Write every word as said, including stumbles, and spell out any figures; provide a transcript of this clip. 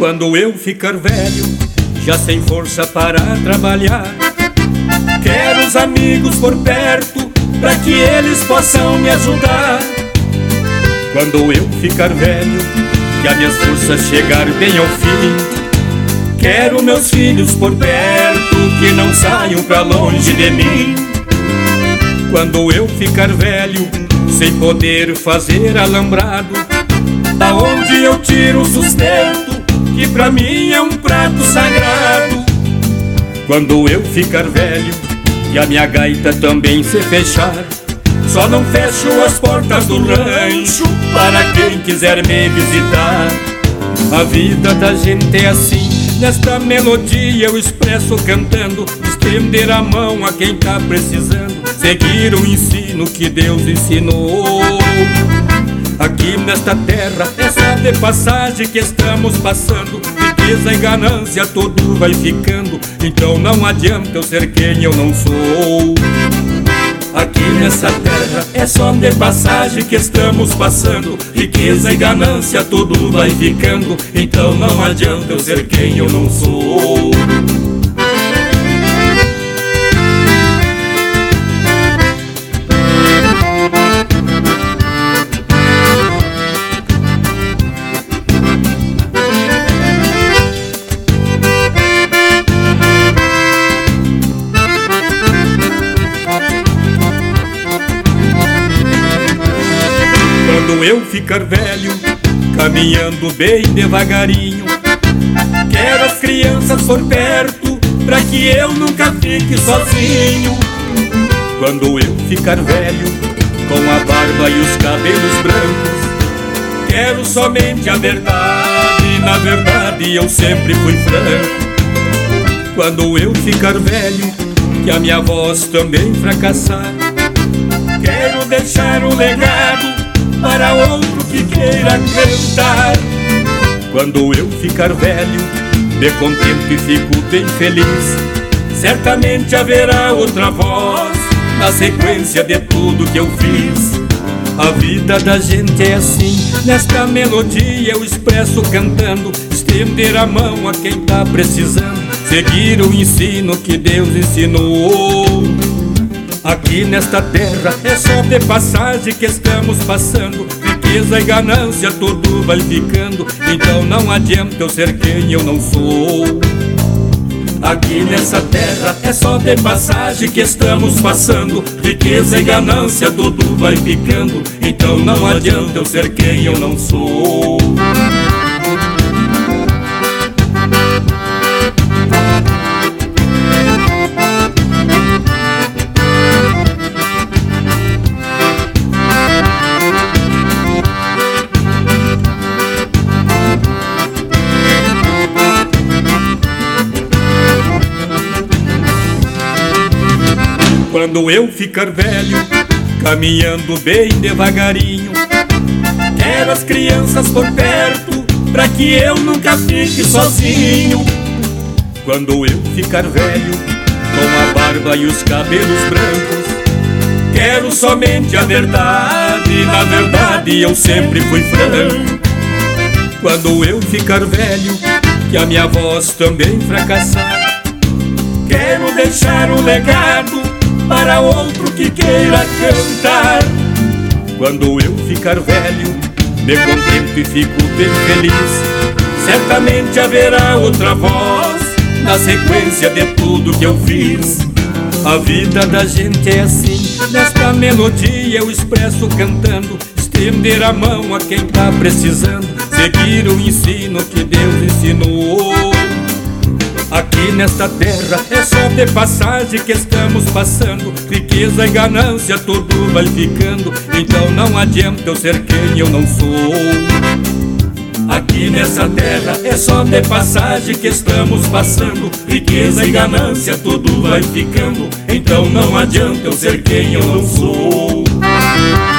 Quando eu ficar velho, já sem força para trabalhar, quero os amigos por perto, pra que eles possam me ajudar. Quando eu ficar velho, que as minhas forças chegar bem ao fim, quero meus filhos por perto, que não saiam pra longe de mim. Quando eu ficar velho, sem poder fazer alambrado, da onde eu tiro o sustento, que pra mim é um prato sagrado. Quando eu ficar velho, e a minha gaita também se fechar, só não fecho as portas do rancho para quem quiser me visitar. A vida da gente é assim, nesta melodia eu expresso cantando, estender a mão a quem tá precisando, seguir o ensino que Deus ensinou. Aqui nesta terra é só de passagem que estamos passando, riqueza e ganância tudo vai ficando, então não adianta eu ser quem eu não sou. Aqui nessa terra é só de passagem que estamos passando, riqueza e ganância tudo vai ficando, então não adianta eu ser quem eu não sou. Quando eu ficar velho, caminhando bem devagarinho, quero as crianças por perto, pra que eu nunca fique sozinho. Quando eu ficar velho, com a barba e os cabelos brancos, quero somente a verdade, na verdade eu sempre fui franco. Quando eu ficar velho, que a minha voz também fracassar, quero deixar um legado para outro que queira cantar. Quando eu ficar velho, me contento e fico bem feliz, certamente haverá outra voz na sequência de tudo que eu fiz. A vida da gente é assim, nesta melodia eu expresso cantando, estender a mão a quem tá precisando, seguir o ensino que Deus ensinou. Aqui nesta terra é só de passagem que estamos passando, riqueza e ganância tudo vai ficando, então não adianta eu ser quem eu não sou. Aqui nessa terra é só de passagem que estamos passando, riqueza e ganância tudo vai ficando, então não adianta eu ser quem eu não sou. Quando eu ficar velho, caminhando bem devagarinho, quero as crianças por perto, pra que eu nunca fique sozinho. Quando eu ficar velho, com a barba e os cabelos brancos, quero somente a verdade, na verdade eu sempre fui franco. Quando eu ficar velho, que a minha voz também fracassar, quero deixar um legado para outro que queira cantar. Quando eu ficar velho, me contento e fico bem feliz, certamente haverá outra voz na sequência de tudo que eu fiz. A vida da gente é assim, nesta melodia eu expresso cantando, estender a mão a quem tá precisando, seguir o ensino que Deus ensinou. Aqui nesta terra é só de passagem que estamos passando, riqueza e ganância tudo vai ficando, então não adianta eu ser quem eu não sou. Aqui nessa terra é só de passagem que estamos passando, riqueza e ganância tudo vai ficando, então não adianta eu ser quem eu não sou.